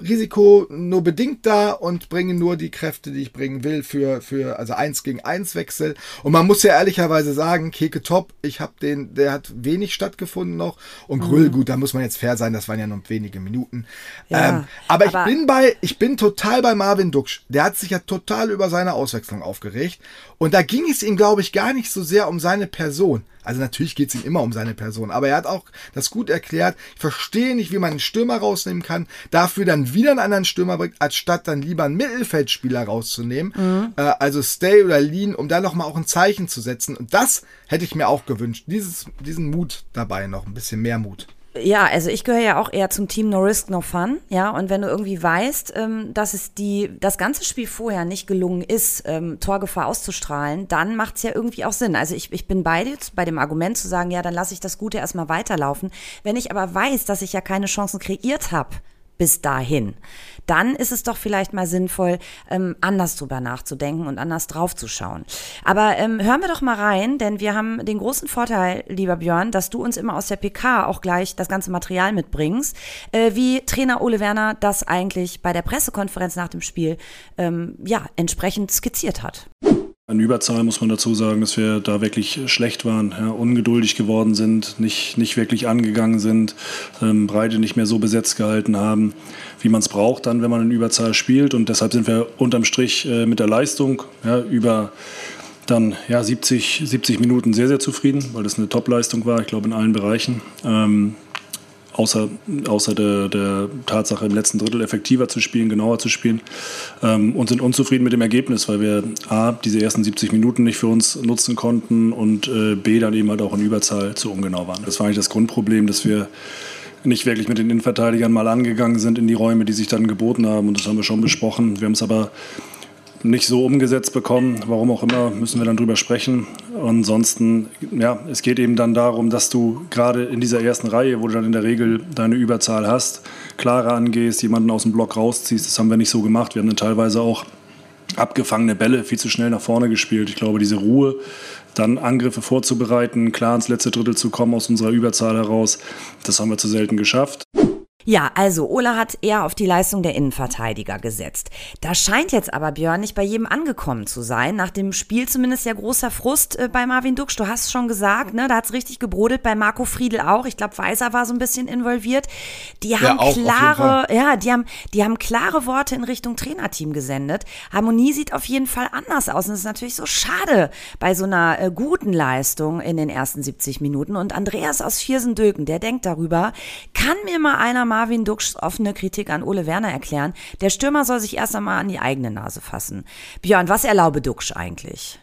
Risiko nur bedingt da und bringe nur die Kräfte, die ich bringen will, für, für also eins gegen eins Wechsel. Und man muss ja ehrlicherweise sagen, Keke Top, ich habe den, der hat wenig stattgefunden noch. Und mhm. Grüll, gut, da muss man jetzt fair sein, das waren ja nur wenige Minuten. Ja, ähm, aber, aber ich bin bei, ich bin total bei Marvin Duksch. Der hat sich ja total über seine Auswechslung aufgeregt. Und da ging es ihm, glaube ich, gar nicht so sehr um seine Person. Also natürlich geht es ihm immer um seine Person, aber er hat auch das gut erklärt. Ich verstehe nicht, wie man einen Stürmer rausnehmen kann, dafür dann wieder einen anderen Stürmer bringt, anstatt dann lieber einen Mittelfeldspieler rauszunehmen. Mhm. Äh, also Stay oder Lean, um da nochmal auch ein Zeichen zu setzen. Und das hätte ich mir auch gewünscht. Dieses, diesen Mut dabei noch, ein bisschen mehr Mut. Ja, also ich gehöre ja auch eher zum Team No Risk, No Fun, ja, und wenn du irgendwie weißt, ähm, dass es die das ganze Spiel vorher nicht gelungen ist, ähm, Torgefahr auszustrahlen, dann macht es ja irgendwie auch Sinn. Also ich, ich bin bei dir, bei dem Argument zu sagen, ja, dann lasse ich das Gute erstmal weiterlaufen. Wenn ich aber weiß, dass ich ja keine Chancen kreiert habe bis dahin, dann ist es doch vielleicht mal sinnvoll, ähm, anders drüber nachzudenken und anders draufzuschauen. Aber ähm, hören wir doch mal rein, denn wir haben den großen Vorteil, lieber Björn, dass du uns immer aus der P K auch gleich das ganze Material mitbringst, äh, wie Trainer Ole Werner das eigentlich bei der Pressekonferenz nach dem Spiel ähm, ja, entsprechend skizziert hat. An Überzahl muss man dazu sagen, dass wir da wirklich schlecht waren, ja, ungeduldig geworden sind, nicht, nicht wirklich angegangen sind, ähm, Breite nicht mehr so besetzt gehalten haben, wie man es braucht dann, wenn man in Überzahl spielt. Und deshalb sind wir unterm Strich äh, mit der Leistung ja, über dann ja, siebzig, siebzig Minuten sehr, sehr zufrieden, weil das eine Top-Leistung war, ich glaube in allen Bereichen. Ähm, Außer, außer der, der Tatsache, im letzten Drittel effektiver zu spielen, genauer zu spielen. Ähm, und sind unzufrieden mit dem Ergebnis, weil wir A, diese ersten siebzig Minuten nicht für uns nutzen konnten und äh, B, dann eben halt auch in Überzahl zu ungenau waren. Das war eigentlich das Grundproblem, dass wir nicht wirklich mit den Innenverteidigern mal angegangen sind in die Räume, die sich dann geboten haben. Und das haben wir schon besprochen. Wir haben es aber nicht so umgesetzt bekommen, warum auch immer, müssen wir dann drüber sprechen. Ansonsten, ja, es geht eben dann darum, dass du gerade in dieser ersten Reihe, wo du dann in der Regel deine Überzahl hast, klarer angehst, jemanden aus dem Block rausziehst. Das haben wir nicht so gemacht. Wir haben dann teilweise auch abgefangene Bälle viel zu schnell nach vorne gespielt. Ich glaube, diese Ruhe, dann Angriffe vorzubereiten, klar ins letzte Drittel zu kommen aus unserer Überzahl heraus, das haben wir zu selten geschafft. Ja, also Ole hat eher auf die Leistung der Innenverteidiger gesetzt. Da scheint jetzt aber, Björn, nicht bei jedem angekommen zu sein. Nach dem Spiel zumindest ja großer Frust äh, bei Marvin Duksch. Du hast es schon gesagt, ne? Da hat's richtig gebrodelt, bei Marco Friedl auch. Ich glaube, Weiser war so ein bisschen involviert. Die haben ja, auch, klare, ja, die haben, die haben klare Worte in Richtung Trainerteam gesendet. Harmonie sieht auf jeden Fall anders aus. Und es ist natürlich so schade bei so einer äh, guten Leistung in den ersten siebzig Minuten. Und Andreas aus Viersen-Dülken, der denkt darüber, kann mir mal einer Marvin Dukschs offene Kritik an Ole Werner erklären. Der Stürmer soll sich erst einmal an die eigene Nase fassen. Björn, was erlaube Duksch eigentlich?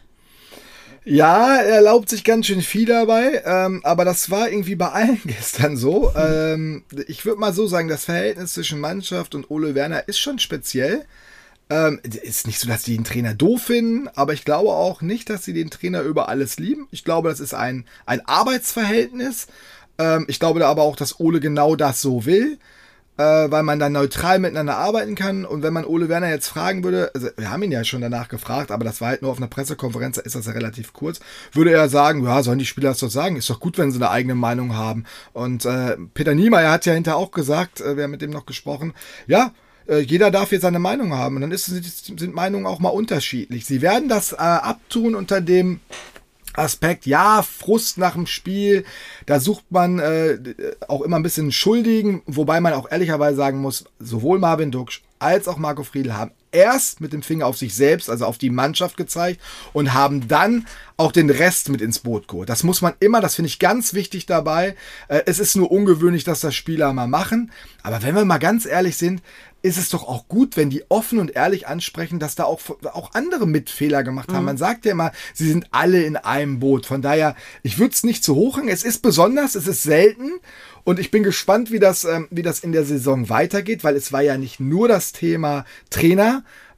Ja, er erlaubt sich ganz schön viel dabei, ähm, aber das war irgendwie bei allen gestern so. Ähm, ich würde mal so sagen, das Verhältnis zwischen Mannschaft und Ole Werner ist schon speziell. Ähm, ist nicht so, dass die den Trainer doof finden, aber ich glaube auch nicht, dass sie den Trainer über alles lieben. Ich glaube, das ist ein, ein Arbeitsverhältnis. Ich glaube aber auch, dass Ole genau das so will, äh, weil man dann neutral miteinander arbeiten kann. Und wenn man Ole Werner jetzt fragen würde, also wir haben ihn ja schon danach gefragt, aber das war halt nur auf einer Pressekonferenz, da ist das ja relativ kurz, würde er sagen, ja, sollen die Spieler das doch sagen, ist doch gut, wenn sie eine eigene Meinung haben. Und äh, Peter Niemeyer hat ja hinterher auch gesagt, äh, wir haben mit dem noch gesprochen, ja, äh, jeder darf jetzt seine Meinung haben. Und dann ist, sind Meinungen auch mal unterschiedlich. Sie werden das äh, abtun unter dem Aspekt, ja, Frust nach dem Spiel, da sucht man äh, auch immer ein bisschen Schuldigen, wobei man auch ehrlicherweise sagen muss, sowohl Marvin Duksch als auch Marco Friedl haben erst mit dem Finger auf sich selbst, also auf die Mannschaft gezeigt und haben dann auch den Rest mit ins Boot geholt. Das muss man immer, das finde ich ganz wichtig dabei. Äh, es ist nur ungewöhnlich, dass das Spieler mal machen, aber wenn wir mal ganz ehrlich sind, ist es doch auch gut, wenn die offen und ehrlich ansprechen, dass da auch, auch andere Mitfehler gemacht haben. Mhm. Man sagt ja immer, sie sind alle in einem Boot. Von daher, ich würde es nicht zu hoch hängen. Es ist besonders, es ist selten. Und ich bin gespannt, wie das, ähm, wie das in der Saison weitergeht, weil es war ja nicht nur das Thema Trainer,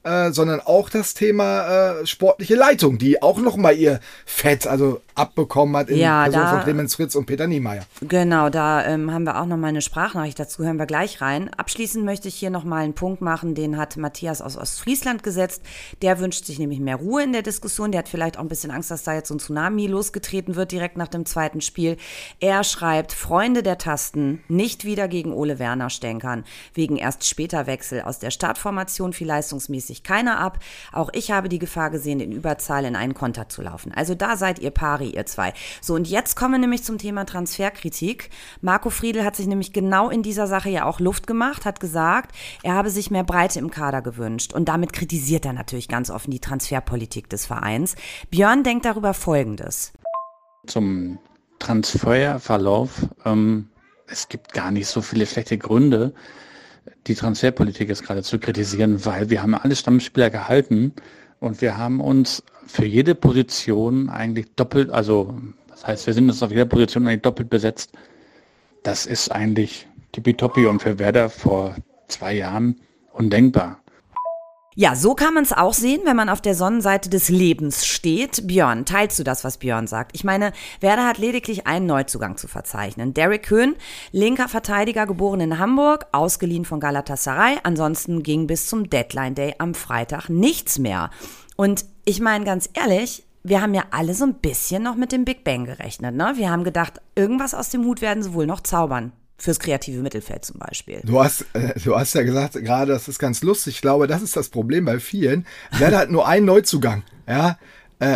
äh, sondern auch das Thema äh, sportliche Leitung, die auch nochmal ihr Fett also abbekommen hat in ja, Person da, von Clemens Fritz und Peter Niemeyer. Genau, da ähm, haben wir auch nochmal eine Sprachnachricht dazu, hören wir gleich rein. Abschließend möchte ich hier nochmal einen Punkt machen, den hat Matthias aus Ostfriesland gesetzt. Der wünscht sich nämlich mehr Ruhe in der Diskussion. Der hat vielleicht auch ein bisschen Angst, dass da jetzt so ein Tsunami losgetreten wird direkt nach dem zweiten Spiel. Er schreibt, Freunde der Tasten, nicht wieder gegen Ole Werner stänkern. Wegen erst später Wechsel aus der Startformation fiel leistungsmäßig keiner ab. Auch ich habe die Gefahr gesehen, in Überzahl in einen Konter zu laufen. Also da seid ihr pari, ihr zwei. So, und jetzt kommen wir nämlich zum Thema Transferkritik. Marco Friedl hat sich nämlich genau in dieser Sache ja auch Luft gemacht, hat gesagt, er habe sich mehr Breite im Kader gewünscht. Und damit kritisiert er natürlich ganz offen die Transferpolitik des Vereins. Björn denkt darüber Folgendes. Zum Transferverlauf, ähm, es gibt gar nicht so viele schlechte Gründe, die Transferpolitik jetzt gerade zu kritisieren, weil wir haben alle Stammspieler gehalten und wir haben uns für jede Position eigentlich doppelt, also das heißt, wir sind uns auf jeder Position eigentlich doppelt besetzt. Das ist eigentlich tippitoppi und für Werder vor zwei Jahren undenkbar. Ja, so kann man es auch sehen, wenn man auf der Sonnenseite des Lebens steht. Björn, teilst du das, was Björn sagt? Ich meine, Werder hat lediglich einen Neuzugang zu verzeichnen. Derek Köhn, linker Verteidiger, geboren in Hamburg, ausgeliehen von Galatasaray. Ansonsten ging bis zum Deadline Day am Freitag nichts mehr. Und ich meine, ganz ehrlich, wir haben ja alle so ein bisschen noch mit dem Big Bang gerechnet, ne? Wir haben gedacht, irgendwas aus dem Hut werden sie wohl noch zaubern. Fürs kreative Mittelfeld zum Beispiel. Du hast, äh, du hast ja gesagt, gerade das ist ganz lustig. Ich glaube, das ist das Problem bei vielen. Werder hat nur einen Neuzugang, ja, äh,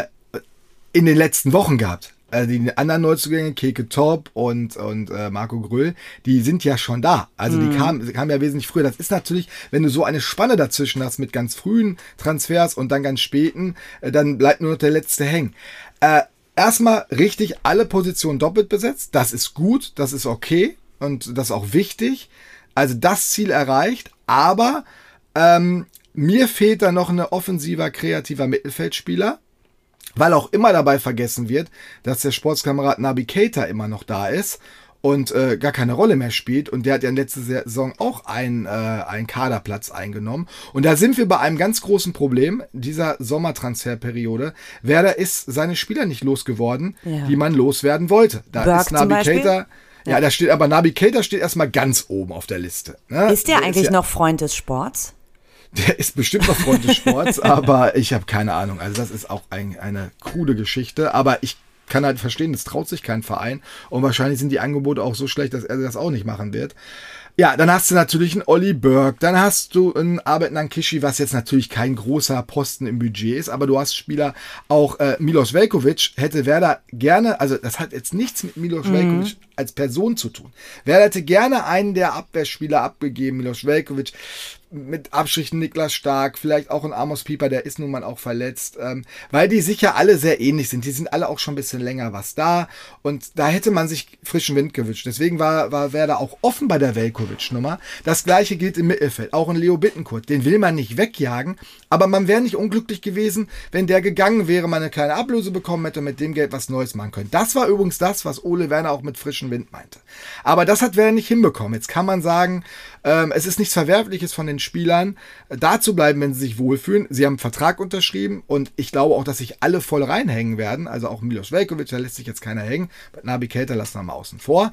in den letzten Wochen gehabt. Also die anderen Neuzugänge, Keke Torp und, und äh, Marco Gröll, die sind ja schon da. Also die kamen, kamen ja wesentlich früher. Das ist natürlich, wenn du so eine Spanne dazwischen hast mit ganz frühen Transfers und dann ganz späten, äh, dann bleibt nur noch der letzte hängen. Äh, erstmal richtig alle Positionen doppelt besetzt. Das ist gut, das ist okay. Und das ist auch wichtig. Also das Ziel erreicht. Aber ähm, mir fehlt da noch ein offensiver, kreativer Mittelfeldspieler. Weil auch immer dabei vergessen wird, dass der Sportskamerad Naby Keita immer noch da ist und äh, gar keine Rolle mehr spielt. Und der hat ja in letzter Saison auch einen, äh, einen Kaderplatz eingenommen. Und da sind wir bei einem ganz großen Problem dieser Sommertransferperiode. Werder ist seine Spieler nicht losgeworden, ja. die man loswerden wollte. Da Burke ist Naby Keita... Ja, da steht aber Naby Keita steht erstmal ganz oben auf der Liste. Ne? Ist der, der eigentlich ist ja, noch Freund des Sports? Der ist bestimmt noch Freund des Sports, aber ich habe keine Ahnung. Also das ist auch ein, eine krude Geschichte, aber ich kann halt verstehen, das traut sich kein Verein und wahrscheinlich sind die Angebote auch so schlecht, dass er das auch nicht machen wird. Ja, dann hast du natürlich einen Olli Burke, dann hast du einen Abed Nankishi, was jetzt natürlich kein großer Posten im Budget ist, aber du hast Spieler, auch äh, Milos Veljković hätte Werder gerne, also das hat jetzt nichts mit Milos mhm. Veljković als Person zu tun. Werder hätte gerne einen der Abwehrspieler abgegeben, Milos Veljković, mit Abstrichen Niklas Stark, vielleicht auch ein Amos Pieper, der ist nun mal auch verletzt, ähm, weil die sicher alle sehr ähnlich sind. Die sind alle auch schon ein bisschen länger was da und da hätte man sich frischen Wind gewünscht. Deswegen war, war Werder auch offen bei der Veljković-Nummer. Das gleiche gilt im Mittelfeld, auch in Leo Bittencourt. Den will man nicht wegjagen, aber man wäre nicht unglücklich gewesen, wenn der gegangen wäre, man eine kleine Ablöse bekommen hätte und mit dem Geld was Neues machen können. Das war übrigens das, was Ole Werner auch mit frischen Wind meinte. Aber das hat Werder nicht hinbekommen. Jetzt kann man sagen, ähm, es ist nichts Verwerfliches von den Spielern, da zu bleiben, wenn sie sich wohlfühlen. Sie haben einen Vertrag unterschrieben und ich glaube auch, dass sich alle voll reinhängen werden. Also auch Milos Veljković, da lässt sich jetzt keiner hängen. Naby Keita lassen wir mal außen vor.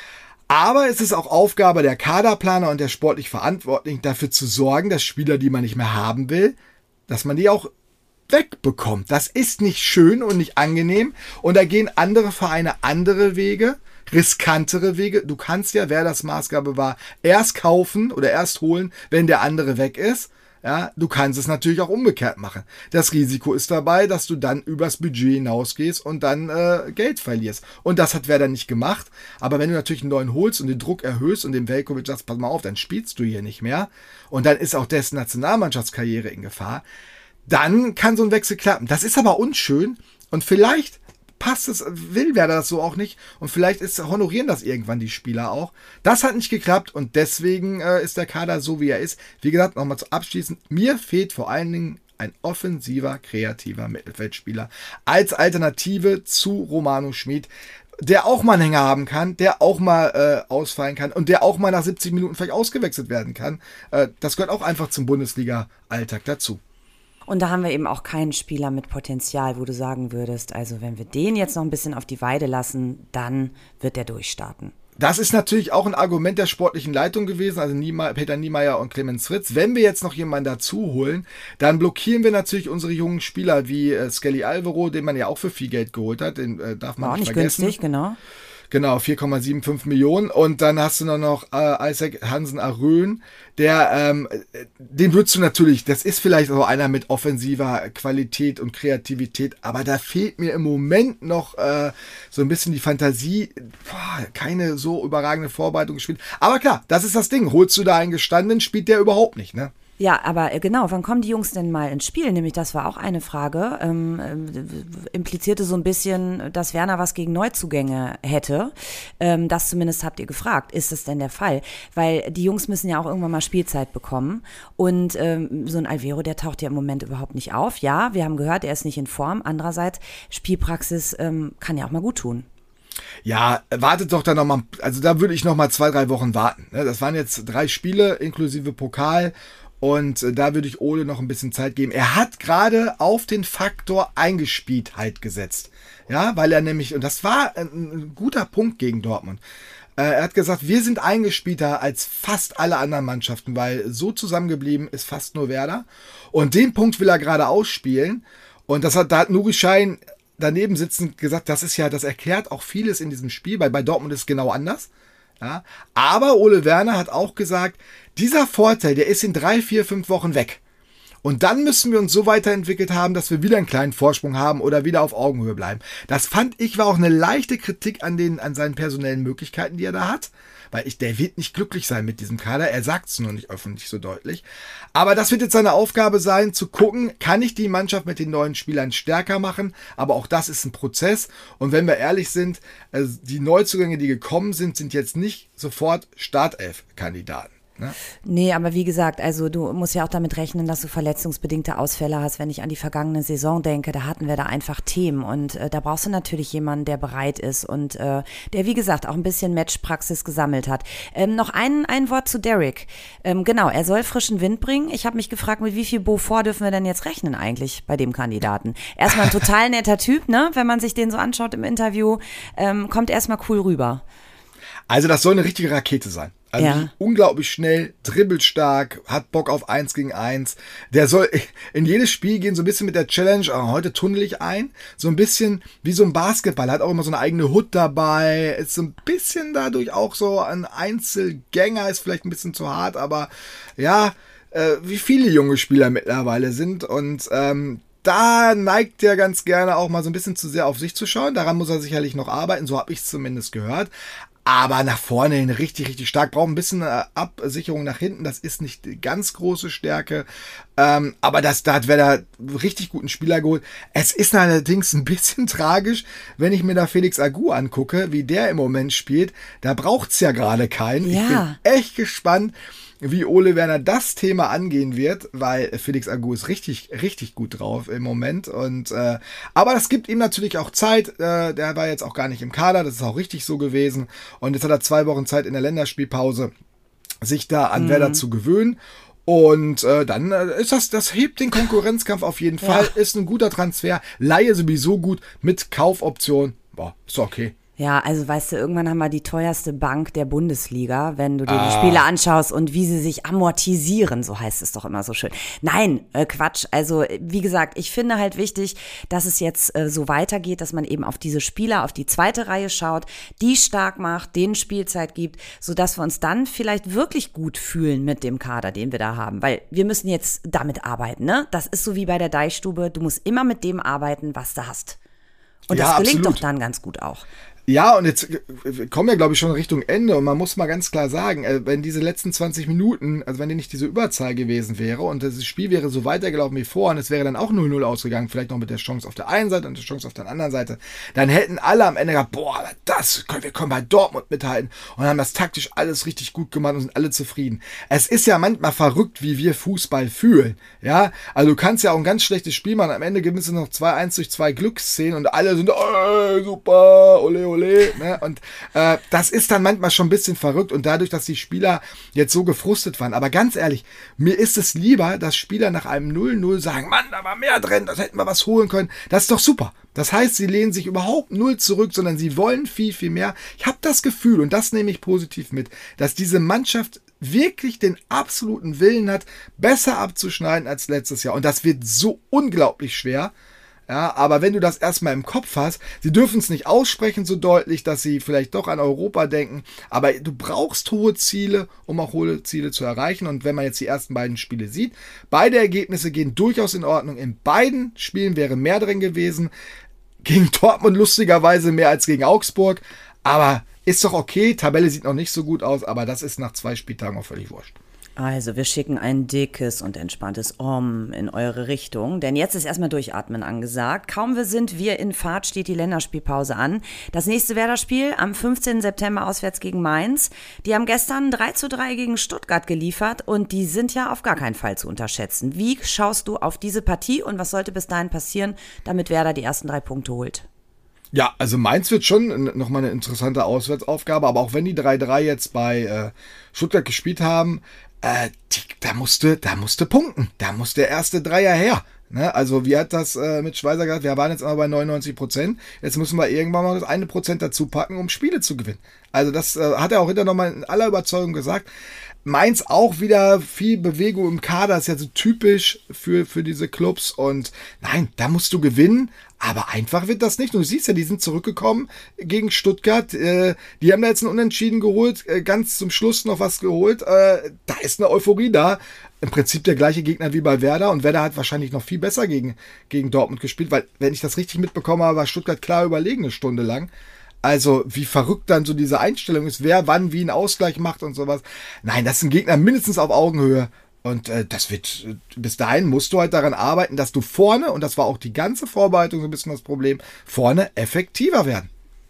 Aber es ist auch Aufgabe der Kaderplaner und der sportlich Verantwortlichen, dafür zu sorgen, dass Spieler, die man nicht mehr haben will, dass man die auch wegbekommt. Das ist nicht schön und nicht angenehm. Und da gehen andere Vereine andere Wege, riskantere Wege. Du kannst ja, wer das Maßgabe war, erst kaufen oder erst holen, wenn der andere weg ist. Ja, du kannst es natürlich auch umgekehrt machen. Das Risiko ist dabei, dass du dann übers Budget hinausgehst und dann äh, Geld verlierst. Und das hat Werder nicht gemacht. Aber wenn du natürlich einen neuen holst und den Druck erhöhst und dem Veljković sagst, pass mal auf, dann spielst du hier nicht mehr. Und dann ist auch dessen Nationalmannschaftskarriere in Gefahr. Dann kann so ein Wechsel klappen. Das ist aber unschön und vielleicht passt es, will Werder das so auch nicht und vielleicht ist, honorieren das irgendwann die Spieler auch. Das hat nicht geklappt und deswegen äh, ist der Kader so, wie er ist. Wie gesagt, nochmal zu abschließen, mir fehlt vor allen Dingen ein offensiver, kreativer Mittelfeldspieler als Alternative zu Romano Schmid. der auch mal einen Hänger haben kann, der auch mal äh, ausfallen kann und der auch mal nach siebzig Minuten vielleicht ausgewechselt werden kann. Äh, das gehört auch einfach zum Bundesliga-Alltag dazu. Und da haben wir eben auch keinen Spieler mit Potenzial, wo du sagen würdest, also wenn wir den jetzt noch ein bisschen auf die Weide lassen, dann wird der durchstarten. Das ist natürlich auch ein Argument der sportlichen Leitung gewesen, also Niemeier, Peter Niemeyer und Clemens Fritz. Wenn wir jetzt noch jemanden dazu holen, dann blockieren wir natürlich unsere jungen Spieler wie äh, Skelly Alvaro, den man ja auch für viel Geld geholt hat, den äh, darf man War auch nicht nicht vergessen. günstig, genau. Genau, vier Komma fünfundsiebzig Millionen. Und dann hast du noch, noch äh, Isaac Hansen-Arön, der, ähm, den würdest du natürlich, das ist vielleicht so einer mit offensiver Qualität und Kreativität, aber da fehlt mir im Moment noch äh, so ein bisschen die Fantasie. Boah, keine so überragende Vorbereitung gespielt. Aber klar, das ist das Ding. Holst du da einen gestandenen, spielt der überhaupt nicht, ne? Ja, aber genau, wann kommen die Jungs denn mal ins Spiel? Nämlich, das war auch eine Frage, ähm, implizierte so ein bisschen, dass Werner was gegen Neuzugänge hätte. Ähm, das zumindest habt ihr gefragt. Ist das denn der Fall? Weil die Jungs müssen ja auch irgendwann mal Spielzeit bekommen. Und ähm, so ein Alvaro, der taucht ja im Moment überhaupt nicht auf. Ja, wir haben gehört, er ist nicht in Form. Andererseits, Spielpraxis ähm, kann ja auch mal gut tun. Ja, wartet doch da noch mal, also da würde ich noch mal zwei, drei Wochen warten. Das waren jetzt drei Spiele inklusive Pokal. Und äh, da würde ich Ole noch ein bisschen Zeit geben. Er hat gerade auf den Faktor Eingespieltheit gesetzt. Ja, weil er nämlich, und das war ein, ein guter Punkt gegen Dortmund. Äh, er hat gesagt, wir sind eingespielter als fast alle anderen Mannschaften, weil so zusammengeblieben ist fast nur Werder. Und den Punkt will er gerade ausspielen. Und das hat, da hat Nuri Sahin daneben sitzend gesagt, das ist ja, das erklärt auch vieles in diesem Spiel, weil bei Dortmund ist es genau anders. Ja, aber Ole Werner hat auch gesagt, dieser Vorteil, der ist in drei, vier, fünf Wochen weg. Und dann müssen wir uns so weiterentwickelt haben, dass wir wieder einen kleinen Vorsprung haben oder wieder auf Augenhöhe bleiben. Das fand ich war auch eine leichte Kritik an den, an seinen personellen Möglichkeiten, die er da hat. Weil ich, der wird nicht glücklich sein mit diesem Kader. Er sagt es nur nicht öffentlich so deutlich. Aber das wird jetzt seine Aufgabe sein, zu gucken, kann ich die Mannschaft mit den neuen Spielern stärker machen? Aber auch das ist ein Prozess. Und wenn wir ehrlich sind, also die Neuzugänge, die gekommen sind, sind jetzt nicht sofort Startelf-Kandidaten. Ne? Nee, aber wie gesagt, also du musst ja auch damit rechnen, dass du verletzungsbedingte Ausfälle hast. Wenn ich an die vergangene Saison denke, da hatten wir da einfach Themen und äh, da brauchst du natürlich jemanden, der bereit ist und äh, der, wie gesagt, auch ein bisschen Matchpraxis gesammelt hat. Ähm, noch ein, ein Wort zu Derrick. Ähm, genau, er soll frischen Wind bringen. Ich habe mich gefragt, mit wie viel Beaufort dürfen wir denn jetzt rechnen eigentlich bei dem Kandidaten? Erstmal ein total netter Typ, ne? Wenn man sich den so anschaut im Interview, ähm, kommt erstmal cool rüber. Also das soll eine richtige Rakete sein. Also ja. Unglaublich schnell, dribbelstark, hat Bock auf eins gegen eins. Der soll in jedes Spiel gehen, so ein bisschen mit der Challenge, oh, heute tunnel ich ein. So ein bisschen wie so ein Basketball, hat auch immer so eine eigene Hood dabei. Ist so ein bisschen dadurch auch so ein Einzelgänger, ist vielleicht ein bisschen zu hart, aber ja, äh, wie viele junge Spieler mittlerweile sind. Und ähm, da neigt er ganz gerne auch mal so ein bisschen zu sehr auf sich zu schauen. Daran muss er sicherlich noch arbeiten, so habe ich es zumindest gehört. Aber nach vorne hin richtig, richtig stark. Braucht ein bisschen äh, Absicherung nach hinten. Das ist nicht die ganz große Stärke. Ähm, aber das, da hat Werder richtig guten Spieler geholt. Es ist allerdings ein bisschen tragisch, wenn ich mir da Felix Agu angucke, wie der im Moment spielt. Da braucht's ja gerade keinen. Ja. Ich bin echt gespannt, wie Ole Werner das Thema angehen wird, weil Felix Agu ist richtig, richtig gut drauf im Moment. Und äh, aber das gibt ihm natürlich auch Zeit. Äh, der war jetzt auch gar nicht im Kader, das ist auch richtig so gewesen. Und jetzt hat er zwei Wochen Zeit in der Länderspielpause, sich da an mhm. Werder zu gewöhnen. Und äh, dann äh, ist das, das hebt den Konkurrenzkampf auf jeden Fall. Ja. Ist ein guter Transfer. Leihe sowieso gut mit Kaufoption. Boah, ist okay. Ja, also weißt du, irgendwann haben wir die teuerste Bank der Bundesliga, wenn du dir ah. die Spiele anschaust und wie sie sich amortisieren, so heißt es doch immer so schön. Nein, äh, Quatsch. Also wie gesagt, ich finde halt wichtig, dass es jetzt äh, so weitergeht, dass man eben auf diese Spieler, auf die zweite Reihe schaut, die stark macht, denen Spielzeit gibt, sodass wir uns dann vielleicht wirklich gut fühlen mit dem Kader, den wir da haben. Weil wir müssen jetzt damit arbeiten, ne? Das ist so wie bei der Deichstube, du musst immer mit dem arbeiten, was du hast. Und ja, das gelingt absolut. doch dann ganz gut auch. Ja, und jetzt kommen wir, glaube ich, schon Richtung Ende und man muss mal ganz klar sagen, wenn diese letzten zwanzig Minuten, also wenn nicht diese Überzahl gewesen wäre und das Spiel wäre so weitergelaufen wie vor und es wäre dann auch null null ausgegangen, vielleicht noch mit der Chance auf der einen Seite und der Chance auf der anderen Seite, dann hätten alle am Ende gesagt, boah, das, wir können bei Dortmund mithalten und haben das taktisch alles richtig gut gemacht und sind alle zufrieden. Es ist ja manchmal verrückt, wie wir Fußball fühlen, ja, also du kannst ja auch ein ganz schlechtes Spiel machen, am Ende gewinnst du noch zwei eins durch zwei Glücksszenen und alle sind, oh, super, ole, ole. Ne? Und äh, das ist dann manchmal schon ein bisschen verrückt und dadurch, dass die Spieler jetzt so gefrustet waren. Aber ganz ehrlich, mir ist es lieber, dass Spieler nach einem null null sagen, Mann, da war mehr drin, das hätten wir was holen können. Das ist doch super. Das heißt, sie lehnen sich überhaupt null zurück, sondern sie wollen viel, viel mehr. Ich habe das Gefühl, und das nehme ich positiv mit, dass diese Mannschaft wirklich den absoluten Willen hat, besser abzuschneiden als letztes Jahr. Und das wird so unglaublich schwer. Ja, aber wenn du das erstmal im Kopf hast, sie dürfen es nicht aussprechen so deutlich, dass sie vielleicht doch an Europa denken, aber du brauchst hohe Ziele, um auch hohe Ziele zu erreichen. Und wenn man jetzt die ersten beiden Spiele sieht, beide Ergebnisse gehen durchaus in Ordnung. In beiden Spielen wäre mehr drin gewesen. Gegen Dortmund lustigerweise mehr als gegen Augsburg. Aber ist doch okay, Tabelle sieht noch nicht so gut aus, aber das ist nach zwei Spieltagen auch völlig wurscht. Also, wir schicken ein dickes und entspanntes Om in eure Richtung, denn jetzt ist erstmal Durchatmen angesagt. Kaum wir sind wir in Fahrt, steht die Länderspielpause an. Das nächste Werder-Spiel am fünfzehnten September auswärts gegen Mainz. Die haben gestern drei zu drei gegen Stuttgart geliefert und die sind ja auf gar keinen Fall zu unterschätzen. Wie schaust du auf diese Partie und was sollte bis dahin passieren, damit Werder die ersten drei Punkte holt? Ja, also Mainz wird schon nochmal eine interessante Auswärtsaufgabe, aber auch wenn die drei drei jetzt bei äh, Stuttgart gespielt haben, Äh, die, da musste, da musste punkten. Da muss der erste Dreier her. Ne? Also, wie hat das äh, mit Schweizer gesagt? Wir waren jetzt immer bei neunundneunzig Prozent. Jetzt müssen wir irgendwann mal das eine Prozent dazu packen, um Spiele zu gewinnen. Also, das äh, hat er auch hinterher nochmal in aller Überzeugung gesagt. Mainz auch wieder viel Bewegung im Kader. Ist ja so typisch für, für diese Clubs. Und nein, da musst du gewinnen. Aber einfach wird das nicht. Und du siehst ja, die sind zurückgekommen gegen Stuttgart. Äh, die haben da jetzt einen Unentschieden geholt. Äh, ganz zum Schluss noch was geholt. Äh, da ist eine Euphorie da. Im Prinzip der gleiche Gegner wie bei Werder. Und Werder hat wahrscheinlich noch viel besser gegen, gegen Dortmund gespielt. Weil, wenn ich das richtig mitbekommen habe, war Stuttgart klar überlegen eine Stunde lang. Also, wie verrückt dann so diese Einstellung ist, wer wann wie einen Ausgleich macht und sowas. Nein, das sind Gegner mindestens auf Augenhöhe. Und äh, das wird, bis dahin musst du halt daran arbeiten, dass du vorne, und das war auch die ganze Vorbereitung so ein bisschen das Problem, vorne effektiver werden.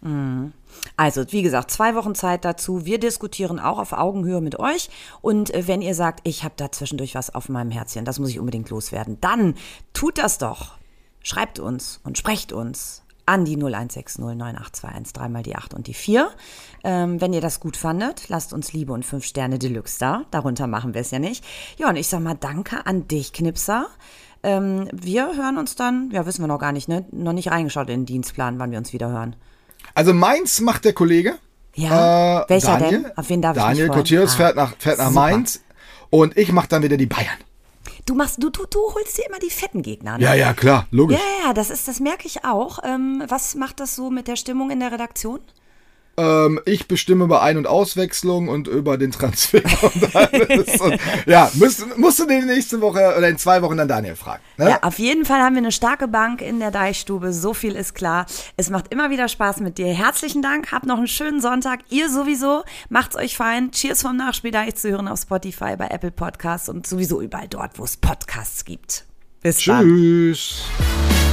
Also, wie gesagt, zwei Wochen Zeit dazu. Wir diskutieren auch auf Augenhöhe mit euch. Und äh, wenn ihr sagt, ich habe da zwischendurch was auf meinem Herzchen, das muss ich unbedingt loswerden, dann tut das doch. Schreibt uns und sprecht uns an die null eins sechs null neun acht zwei eins, dreimal die acht und die vier. Ähm, wenn ihr das gut fandet, lasst uns Liebe und fünf Sterne Deluxe da. Darunter machen wir es ja nicht. Ja, und ich sag mal danke an dich, Knipser. Ähm, wir hören uns dann, ja, wissen wir noch gar nicht, ne? Noch nicht reingeschaut in den Dienstplan, wann wir uns wieder hören. Also Mainz macht der Kollege. Ja, äh, welcher Daniel, denn? Auf wen darf Daniel ich mich freuen? Cotiers Ah, fährt nach, fährt nach super. Mainz. Und ich mache dann wieder die Bayern. Du machst, du, du, du holst dir immer die fetten Gegner, ne? Ja, ja, klar, logisch. Ja, ja, das ist, das merke ich auch. Ähm, was macht das so mit der Stimmung in der Redaktion? Ähm, ich bestimme über Ein- und Auswechslung und über den Transfer und alles. Und, ja, musst, musst du den nächste Woche oder in zwei Wochen dann Daniel fragen. Ne? Ja, auf jeden Fall haben wir eine starke Bank in der Deichstube. So viel ist klar. Es macht immer wieder Spaß mit dir. Herzlichen Dank. Habt noch einen schönen Sonntag. Ihr sowieso. Macht's euch fein. Cheers vom Nachspiel Deich zu hören auf Spotify, bei Apple Podcasts und sowieso überall dort, wo es Podcasts gibt. Bis dann. Tschüss.